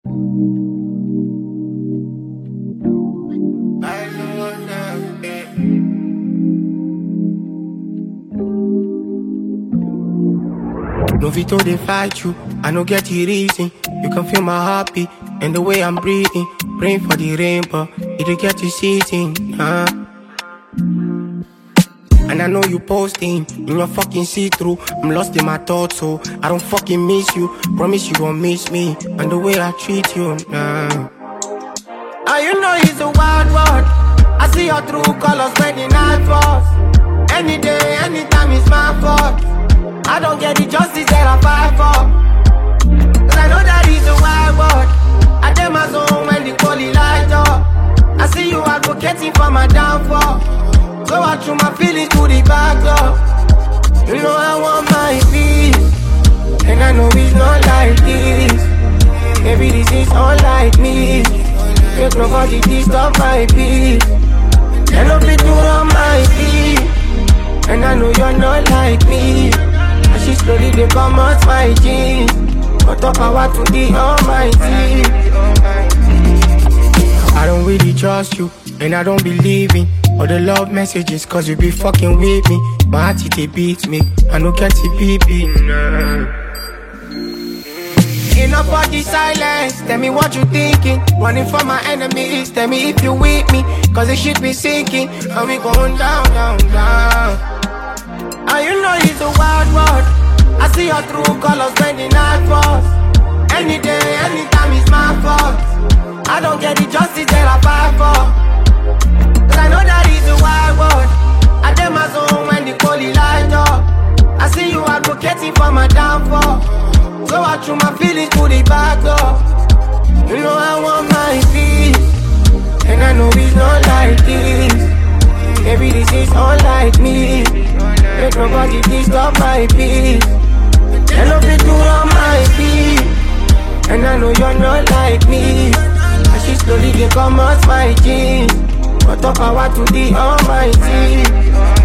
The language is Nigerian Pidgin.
No Vito, they fight you, I no get the reason. You can feel my heartbeat and the way I'm breathing. Praying for the rainbow, you don't get to see it. And I know you posting in your fucking see-through. I'm lost in my thoughts, so I don't fucking miss you. Promise you won't miss me and the way I treat you. You know it's a wild world. I see your true colors when the night falls. Any day, anytime it's my fault. I don't get the justice that I fight for. Cause I know that it's a wild world. I take my zone when the poly light up. I see you advocating for my downfall. So I threw my feelings to the back door. You know I want my peace, and I know it's not like this. Maybe this is unlike me. Make nobody disturb my peace. I know fit to run my feet, and I know you're not like me. And she slowly they come out my jeans. But up power to the Almighty. I don't really trust you, and I don't believe in all the love messages, cause you be fucking with me. My heart it beats me, I no get it baby. Enough of the silence, tell me what you thinking. Running from my enemies, tell me if you with me. Cause the shit be sinking, and we going down, down, down. And you know it's a wild world. I see your true colors when the night falls. Any day, anytime it's my fault. I don't get the justice that I fight for. Cause I know that it's a wild world. I take my zone when the poly light up. I see you advocating for my downfall. So I threw my feelings to the back door. You know I want my peace, and I know it's not like this. Maybe this is unlike me. Make nobody disturb my peace. I know fit to run my feet, and I know you're not like me. And she slowly they come out my jeans. But up power to the Almighty.